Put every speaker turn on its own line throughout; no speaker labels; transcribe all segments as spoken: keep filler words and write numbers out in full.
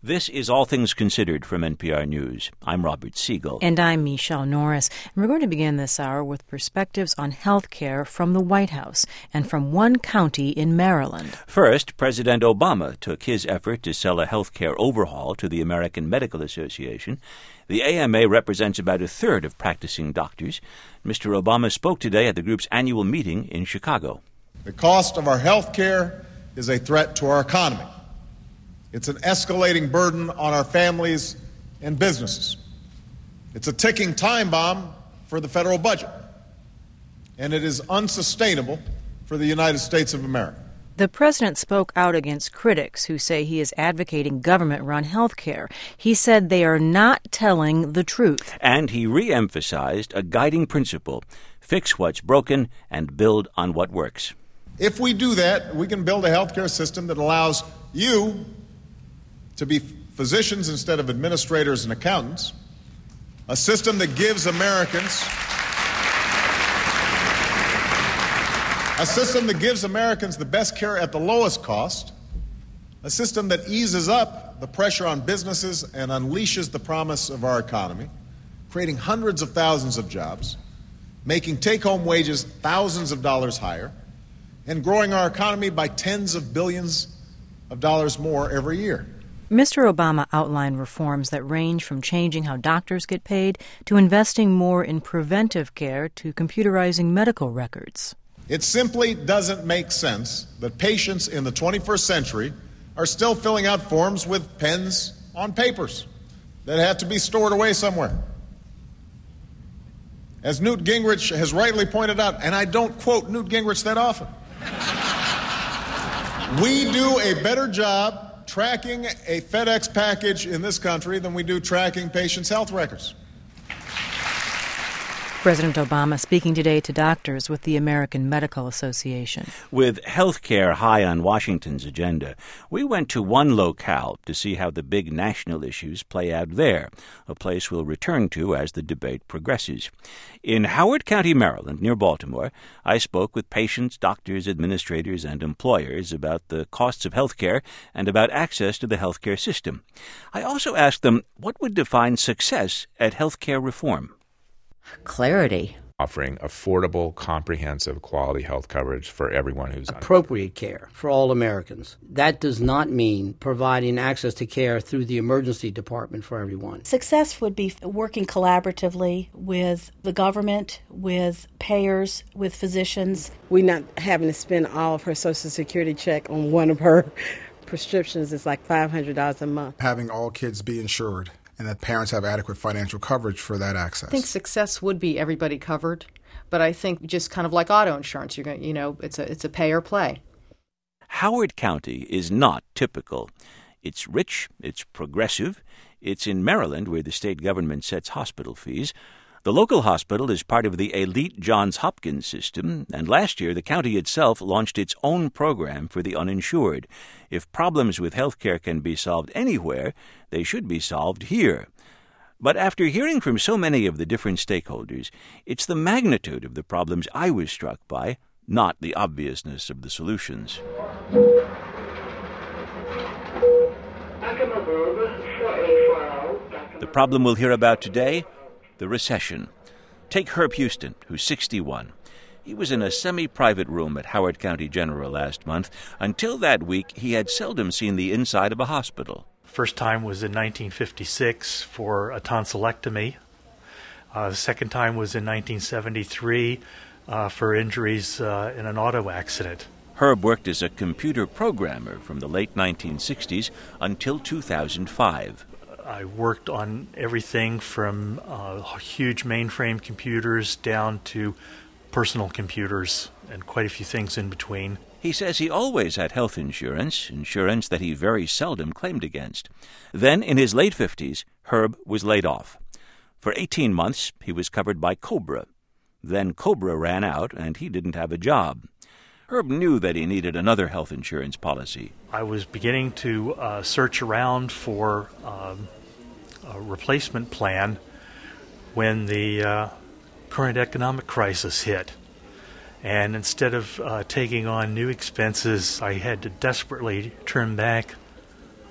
This is All Things Considered from N P R News. I'm Robert Siegel.
And I'm Michelle Norris. And we're going to begin this hour with perspectives on health care from the White House and from one county in Maryland.
First, President Obama took his effort to sell a health care overhaul to the American Medical Association. The A M A represents about a third of practicing doctors. Mister Obama spoke today at the group's annual meeting in Chicago.
The cost of our health care is a threat to our economy. It's an escalating burden on our families and businesses. It's a ticking time bomb for the federal budget. And it is unsustainable for the United States of America.
The president spoke out against critics who say he is advocating government-run health care. He said they are not telling the truth.
And he re-emphasized a guiding principle: fix what's broken and build on what works.
If we do that, we can build a health care system that allows you to be physicians instead of administrators and accountants, a system that gives Americans a system that gives Americans the best care at the lowest cost, a system that eases up the pressure on businesses and unleashes the promise of our economy, creating hundreds of thousands of jobs, making take-home wages thousands of dollars higher, and growing our economy by tens of billions of dollars more every year.
Mister Obama outlined reforms that range from changing how doctors get paid to investing more in preventive care to computerizing medical records.
It simply doesn't make sense that patients in the twenty-first century are still filling out forms with pens on papers that have to be stored away somewhere. As Newt Gingrich has rightly pointed out, and I don't quote Newt Gingrich that often, we do a better job tracking a FedEx package in this country than we do tracking patients' health records.
President Obama speaking today to doctors with the American Medical Association.
With health care high on Washington's agenda, we went to one locale to see how the big national issues play out there, a place we'll return to as the debate progresses. In Howard County, Maryland, near Baltimore, I spoke with patients, doctors, administrators, and employers about the costs of health care and about access to the health care system. I also asked them what would define success at health care reform.
Clarity.
Offering affordable, comprehensive, quality health coverage for everyone who's
appropriate care for all Americans. That does not mean providing access to care through the emergency department for everyone.
Success would be working collaboratively with the government, with payers, with physicians.
We're not having to spend all of her Social Security check on one of her prescriptions. It's like five hundred dollars a month.
Having all kids be insured, and that parents have adequate financial coverage for that access.
I think success would be everybody covered, but I think just kind of like auto insurance, you're going, you know, it's a it's a pay or play.
Howard County is not typical. It's rich, it's progressive, it's in Maryland where the state government sets hospital fees. The local hospital is part of the elite Johns Hopkins system, and last year the county itself launched its own program for the uninsured. If problems with health care can be solved anywhere, they should be solved here. But after hearing from so many of the different stakeholders, it's the magnitude of the problems I was struck by, not the obviousness of the solutions. The problem we'll hear about today: the recession. Take Herb Houston, who's sixty-one. He was in a semi-private room at Howard County General last month. Until that week, he had seldom seen the inside of a hospital.
First time was in nineteen fifty-six for a tonsillectomy. Uh, the second time was in nineteen seventy-three uh, for injuries uh, in an auto accident.
Herb worked as a computer programmer from the late nineteen sixties until two thousand five.
I worked on everything from uh, huge mainframe computers down to personal computers and quite a few things in between.
He says he always had health insurance, insurance that he very seldom claimed against. Then, in his late fifties, Herb was laid off. For eighteen months, he was covered by COBRA. Then COBRA ran out, and he didn't have a job. Herb knew that he needed another health insurance policy.
I was beginning to uh, search around for um, a replacement plan when the uh, current economic crisis hit. And instead of uh, taking on new expenses, I had to desperately trim back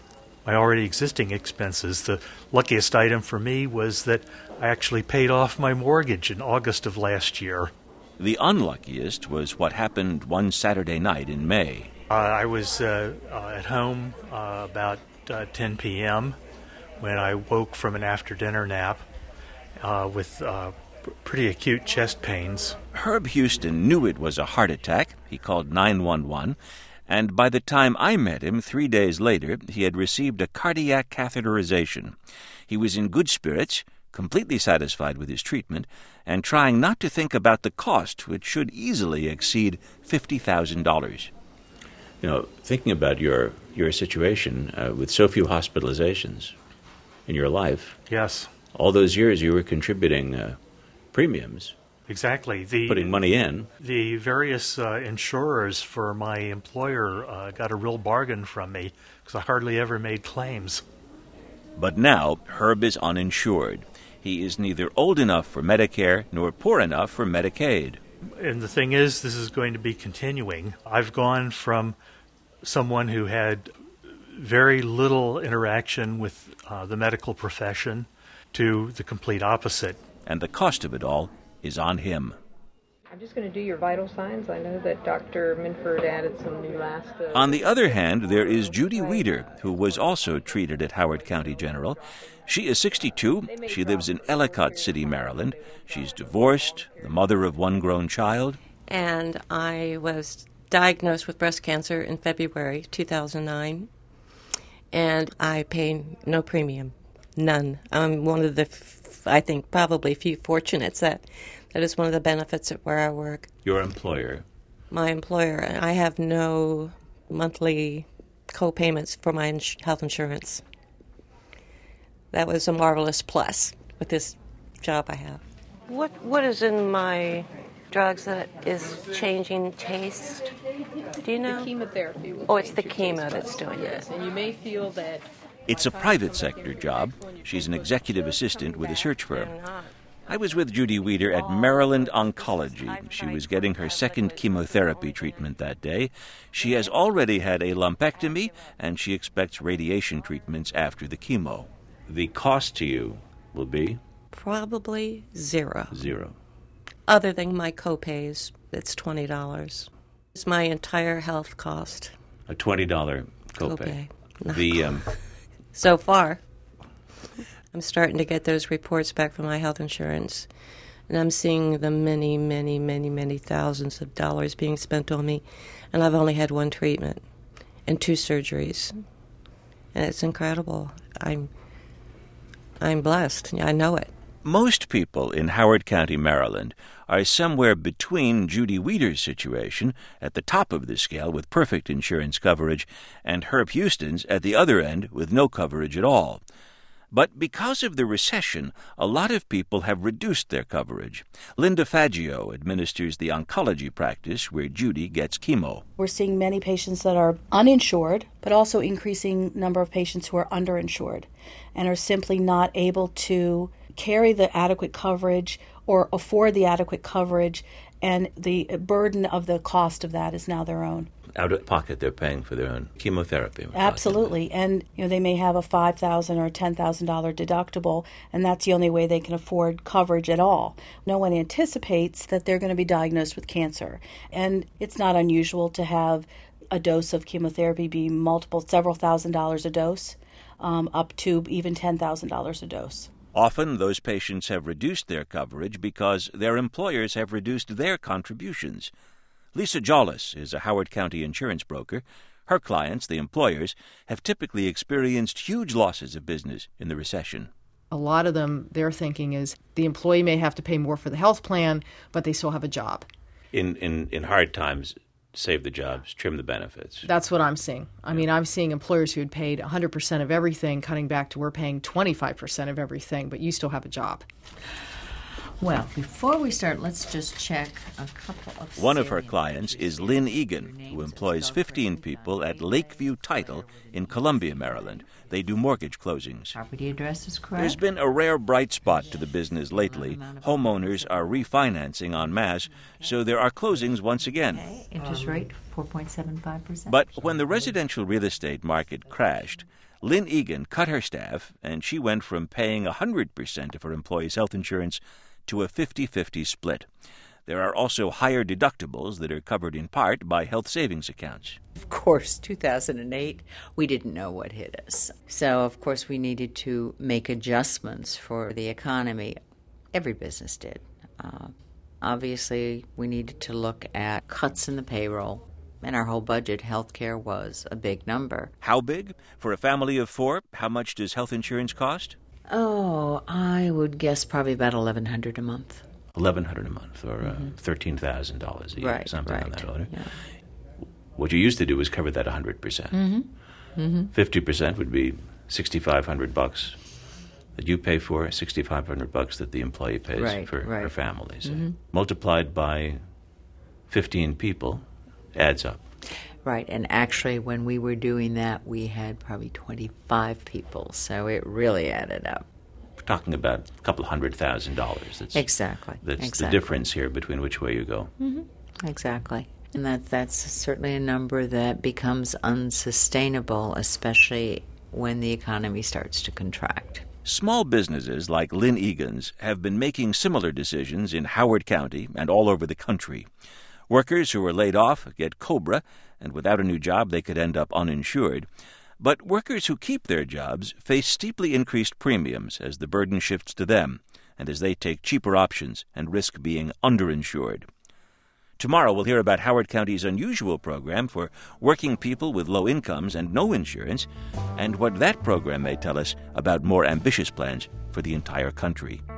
my already existing expenses. The luckiest item for me was that I actually paid off my mortgage in August of last year.
The unluckiest was what happened one Saturday night in May.
Uh, I was uh, uh, at home uh, about uh, ten p.m. when I woke from an after-dinner nap uh, with uh, p- pretty acute chest pains.
Herb Houston knew it was a heart attack. He called nine one one, and by the time I met him three days later, he had received a cardiac catheterization. He was in good spirits, completely satisfied with his treatment, and trying not to think about the cost, which should easily exceed fifty thousand dollars. You know, thinking about your, your situation uh, with so few hospitalizations in your life.
Yes.
All those years you were contributing uh, premiums.
Exactly. The,
putting money in.
The various uh, insurers for my employer uh, got a real bargain from me because I hardly ever made claims.
But now Herb is uninsured. He is neither old enough for Medicare nor poor enough for Medicaid.
And the thing is, this is going to be continuing. I've gone from someone who had very little interaction with uh, the medical profession to the complete opposite.
And the cost of it all is on him.
I'm just going to do your vital signs. I know that Doctor Minford added some new last... Uh,
on the other hand, there is Judy Weeder, who was also treated at Howard County General. She is sixty-two. She lives in Ellicott City, Maryland. She's divorced, the mother of one grown child.
And I was diagnosed with breast cancer in February two thousand nine. And I pay no premium, none. I'm one of the, f- I think, probably few fortunates that that is one of the benefits of where I work.
Your employer?
My employer. I have no monthly co-payments for my ins- health insurance. That was a marvelous plus with this job I have. What What is in my drugs that is changing taste? Do you know?
The chemotherapy. Will
oh, it's the
chemo
that's doing
yes,
it.
And you may feel that...
It's a private sector job. She's an executive assistant with a search firm. I was with Judy Weeder at Maryland Oncology. She was getting her second chemotherapy treatment that day. She has already had a lumpectomy, and she expects radiation treatments after the chemo. The cost to you will be?
Probably zero.
Zero.
Other than my co-pays, it's twenty dollars. It's my entire health cost.
A twenty dollars copay.
copay. No.
The um...
So far, I'm starting to get those reports back from my health insurance, and I'm seeing the many, many, many, many thousands of dollars being spent on me, and I've only had one treatment and two surgeries, and it's incredible. I'm, I'm blessed. I know it.
Most people in Howard County, Maryland, are somewhere between Judy Weeder's situation, at the top of the scale with perfect insurance coverage, and Herb Houston's at the other end with no coverage at all. But because of the recession, a lot of people have reduced their coverage. Linda Faggio administers the oncology practice where Judy gets chemo.
We're seeing many patients that are uninsured, but also increasing number of patients who are underinsured and are simply not able to carry the adequate coverage or afford the adequate coverage, and the burden of the cost of that is now their own.
Out of pocket, they're paying for their own chemotherapy.
Absolutely. And you know, they may have a five thousand dollars or ten thousand dollars deductible, and that's the only way they can afford coverage at all. No one anticipates that they're going to be diagnosed with cancer. And it's not unusual to have a dose of chemotherapy be multiple, several thousand dollars a dose, um, up to even ten thousand dollars a dose.
Often those patients have reduced their coverage because their employers have reduced their contributions. Lisa Jollis is a Howard County insurance broker. Her clients, the employers, have typically experienced huge losses of business in the recession.
A lot of them, their thinking is the employee may have to pay more for the health plan, but they still have a job.
In in, in hard times, save the jobs, trim the benefits.
That's what I'm seeing. I mean, I'm seeing employers who had paid one hundred percent of everything, cutting back to we're paying twenty-five percent of everything, but you still have a job.
Well, before we start, let's just check a couple of...
One of her clients is Lynn Egan, who employs fifteen people at Lakeview Title in Columbia, Maryland. They do mortgage closings.
Property address is correct.
There's been a rare bright spot to the business lately. Homeowners are refinancing en masse, so there are closings once again.
Okay. Interest rate, four point seven five percent.
But when the residential real estate market crashed, Lynn Egan cut her staff, and she went from paying one hundred percent of her employees' health insurance to a fifty-fifty split. There are also higher deductibles that are covered in part by health savings accounts.
Of course, two thousand eight, we didn't know what hit us. So, of course, we needed to make adjustments for the economy. Every business did. Uh, obviously, we needed to look at cuts in the payroll. In our whole budget, health care was a big number.
How big? For a family of four, how much does health insurance cost?
Oh, I would guess probably about eleven hundred dollars a month.
eleven hundred dollars a month, or uh,
Mhm.
thirteen thousand dollars a year,
Right,
something
right,
on that order.
yeah.
What you used to do was cover that one hundred percent.
Mm-hmm. Mm-hmm.
fifty percent would be sixty-five hundred bucks that you pay for, sixty-five hundred bucks that the employee pays
Right,
for
right.
her family. So
Mhm.
multiplied by fifteen people adds up.
Right, and actually when we were doing that, we had probably twenty-five people, so it really added up.
We're talking about a couple hundred thousand dollars. That's,
Exactly,
That's
exactly.
the difference here between which way you go.
Mm-hmm. Exactly. And that that's certainly a number that becomes unsustainable, especially when the economy starts to contract.
Small businesses like Lynn Egan's have been making similar decisions in Howard County and all over the country. Workers who are laid off get COBRA, and without a new job they could end up uninsured. But workers who keep their jobs face steeply increased premiums as the burden shifts to them, and as they take cheaper options and risk being underinsured. Tomorrow we'll hear about Howard County's unusual program for working people with low incomes and no insurance, and what that program may tell us about more ambitious plans for the entire country.